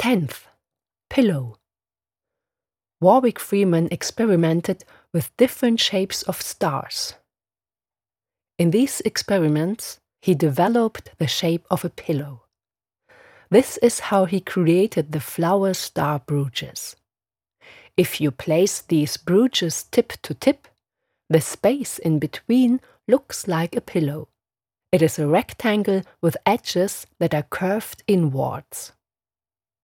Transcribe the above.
10th, pillow. Warwick Freeman experimented with different shapes of stars. In these experiments, he developed the shape of a pillow. This is how he created the flower star brooches. If you place these brooches tip to tip, the space in between looks like a pillow. It is a rectangle with edges that are curved inwards.